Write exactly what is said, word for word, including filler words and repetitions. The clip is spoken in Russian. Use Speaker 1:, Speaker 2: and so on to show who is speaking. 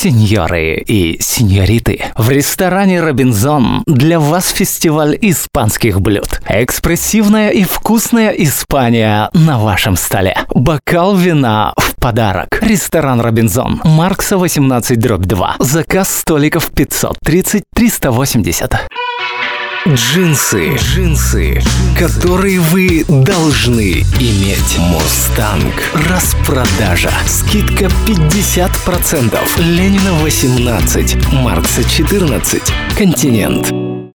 Speaker 1: Сеньоры и сеньориты, в ресторане «Робинзон» для вас фестиваль испанских блюд. Экспрессивная и вкусная Испания на вашем столе. Бокал вина в подарок. Ресторан «Робинзон», Маркса восемнадцать дробь два. Заказ столиков пятьсот тридцать триста восемьдесят. Джинсы, джинсы, которые вы должны иметь. Мустанг. Распродажа. Скидка пятьдесят процентов. Ленина восемнадцать, Маркса четырнадцать. Континент.